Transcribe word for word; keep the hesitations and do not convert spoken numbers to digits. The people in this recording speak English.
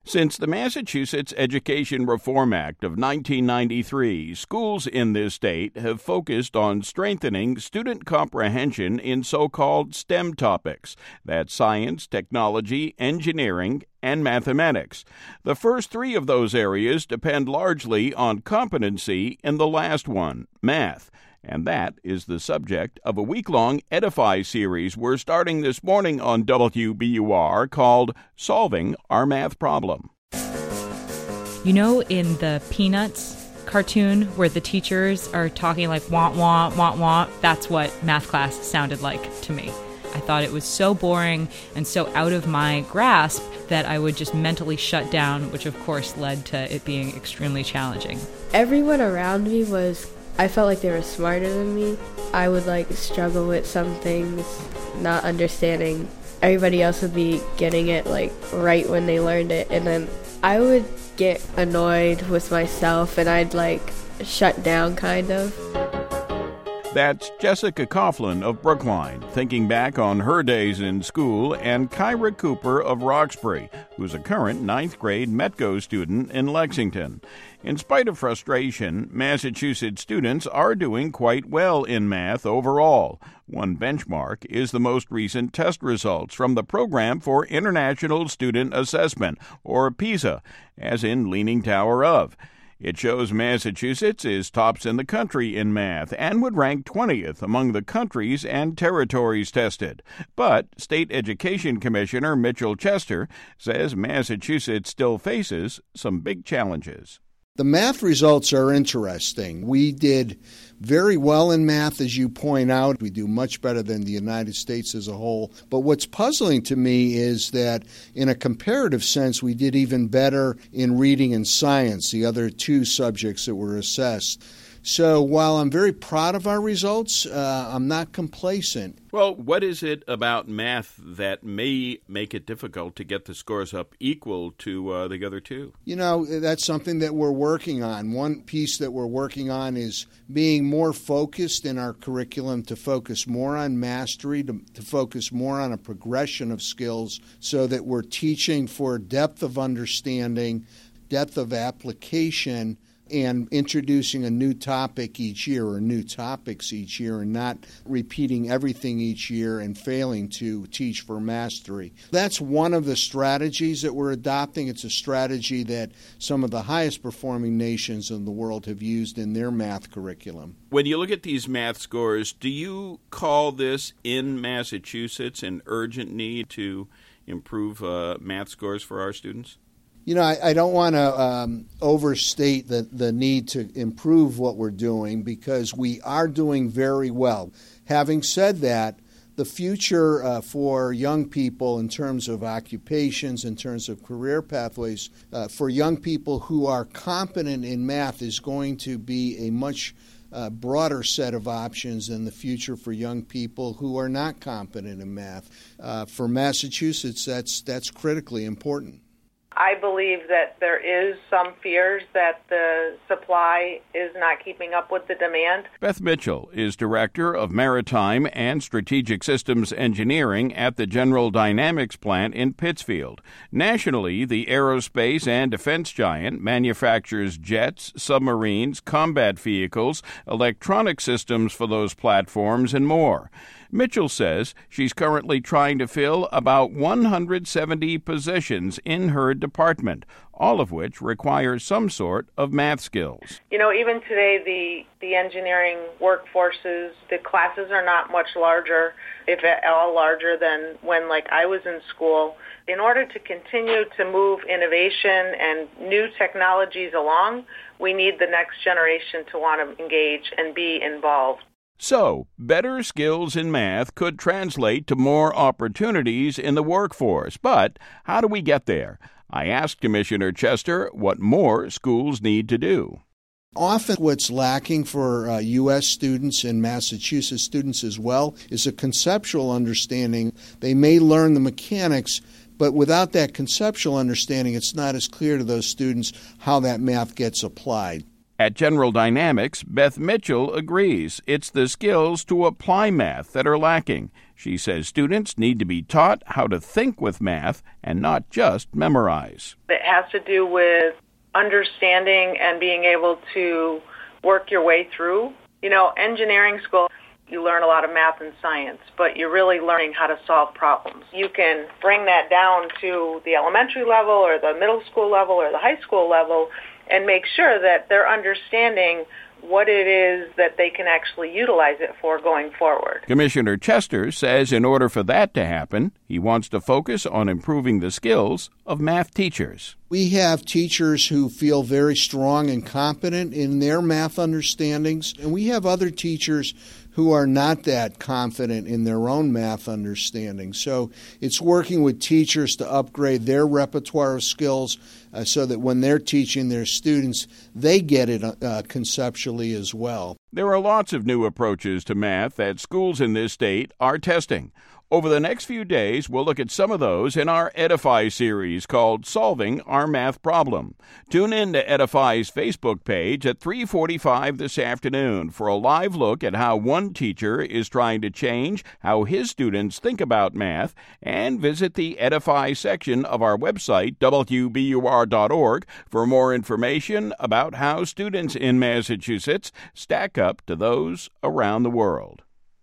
Since the Massachusetts Education Reform Act of nineteen ninety-three, schools in this state have focused on strengthening student comprehension in so-called STEM topics. That's science, technology, engineering, and mathematics. The first three of those areas depend largely on competency in the last one, math. And that is the subject of a week-long Edify series we're starting this morning on W B U R called Solving Our Math Problem. You know, in the Peanuts cartoon where the teachers are talking like wah, wah, wah, wah, that's what math class sounded like to me. I thought it was so boring and so out of my grasp that I would just mentally shut down, which of course led to it being extremely challenging. Everyone around me was I felt like they were smarter than me. I would like struggle with some things, not understanding. Everybody else would be getting it like right when they learned it, and then I would get annoyed with myself and I'd like shut down kind of. That's Jessica Coughlin of Brookline, thinking back on her days in school, and Kyra Cooper of Roxbury, who's a current ninth grade Metco student in Lexington. In spite of frustration, Massachusetts students are doing quite well in math overall. One benchmark is the most recent test results from the Program for International Student Assessment, or PISA, as in Leaning Tower of. It shows Massachusetts is tops in the country in math and would rank twentieth among the countries and territories tested. But State Education Commissioner Mitchell Chester says Massachusetts still faces some big challenges. The math results are interesting. We did very well in math, as you point out. We do much better than the United States as a whole. But what's puzzling to me is that in a comparative sense, we did even better in reading and science, the other two subjects that were assessed. So while I'm very proud of our results, uh, I'm not complacent. Well, what is it about math that may make it difficult to get the scores up equal to uh, the other two? You know, that's something that we're working on. One piece that we're working on is being more focused in our curriculum, to focus more on mastery, to, to focus more on a progression of skills, so that we're teaching for depth of understanding, depth of application, and introducing a new topic each year or new topics each year, and not repeating everything each year and failing to teach for mastery. That's one of the strategies that we're adopting. It's a strategy that some of the highest performing nations in the world have used in their math curriculum. When you look at these math scores, do you call this in Massachusetts an urgent need to improve uh, math scores for our students? You know, I, I don't want to um, overstate the, the need to improve what we're doing, because we are doing very well. Having said that, the future uh, for young people in terms of occupations, in terms of career pathways, uh, for young people who are competent in math is going to be a much uh, broader set of options than the future for young people who are not competent in math. Uh, for Massachusetts, that's that's critically important. I believe that there is some fears that the supply is not keeping up with the demand. Beth Mitchell is Director of Maritime and Strategic Systems Engineering at the General Dynamics plant in Pittsfield. Nationally, the aerospace and defense giant manufactures jets, submarines, combat vehicles, electronic systems for those platforms, and more. Mitchell says she's currently trying to fill about one hundred seventy positions in her department, all of which require some sort of math skills. You know, even today, the, the engineering workforces, the classes are not much larger, if at all larger than when, like, I was in school. In order to continue to move innovation and new technologies along, we need the next generation to want to engage and be involved. So, better skills in math could translate to more opportunities in the workforce. But how do we get there? I asked Commissioner Chester what more schools need to do. Often what's lacking for uh, U S students and Massachusetts students as well is a conceptual understanding. They may learn the mechanics, but without that conceptual understanding, it's not as clear to those students how that math gets applied. At General Dynamics, Beth Mitchell agrees it's the skills to apply math that are lacking. She says students need to be taught how to think with math and not just memorize. It has to do with understanding and being able to work your way through. You know, engineering school, you learn a lot of math and science, but you're really learning how to solve problems. You can bring that down to the elementary level or the middle school level or the high school level and make sure that they're understanding what it is that they can actually utilize it for going forward. Commissioner Chester says in order for that to happen, he wants to focus on improving the skills of math teachers. We have teachers who feel very strong and competent in their math understandings, and we have other teachers who are not that confident in their own math understanding. So it's working with teachers to upgrade their repertoire of skills uh, so that when they're teaching their students, they get it uh, conceptually as well. There are lots of new approaches to math that schools in this state are testing. Over the next few days, we'll look at some of those in our Edify series called Solving Our Math Problem. Tune in to Edify's Facebook page at three forty-five this afternoon for a live look at how one teacher is trying to change how his students think about math, and visit the Edify section of our website, W B U R dot org, for more information about how students in Massachusetts stack up to those around the world.